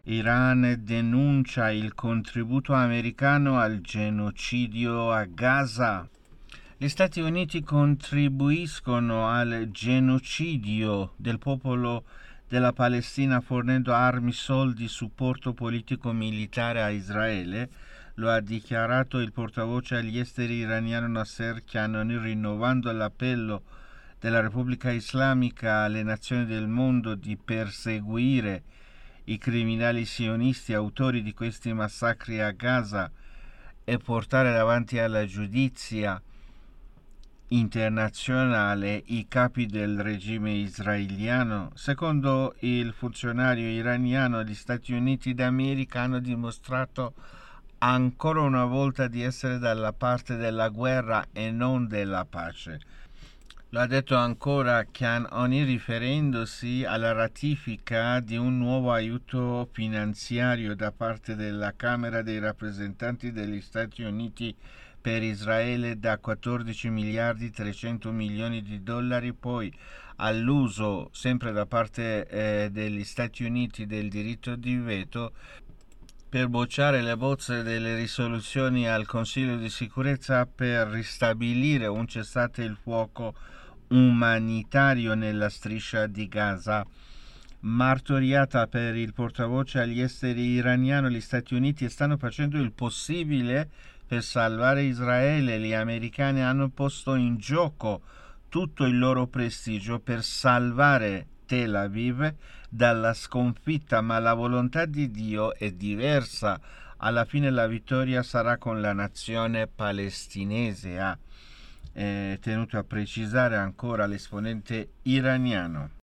Iran denuncia il contributo americano al genocidio a Gaza. Gli Stati Uniti contribuiscono al genocidio del popolo della Palestina fornendo armi, soldi, supporto politico-militare a Israele. Lo ha dichiarato il portavoce agli esteri iraniano Nasser Kanani, rinnovando l'appello della Repubblica Islamica alle nazioni del mondo di perseguire i criminali sionisti autori di questi massacri a Gaza e portare davanti alla giustizia internazionale i capi del regime israeliano. Secondo il funzionario iraniano, gli Stati Uniti d'America hanno dimostrato ancora una volta di essere dalla parte della guerra e non della pace. Lo ha detto ancora Kanani riferendosi alla ratifica di un nuovo aiuto finanziario da parte della Camera dei rappresentanti degli Stati Uniti per Israele da 14 miliardi 300 milioni di dollari, poi all'uso sempre da parte degli Stati Uniti del diritto di veto per bocciare le bozze delle risoluzioni al Consiglio di sicurezza per ristabilire un cessate il fuoco umanitario nella striscia di Gaza. Martoriata per il portavoce agli esteri iraniano, gli Stati Uniti stanno facendo il possibile per salvare Israele. Gli americani hanno posto in gioco tutto il loro prestigio per salvare Tel Aviv dalla sconfitta, ma la volontà di Dio è diversa. Alla fine la vittoria sarà con la nazione palestinese, ha tenuto a precisare ancora l'esponente iraniano.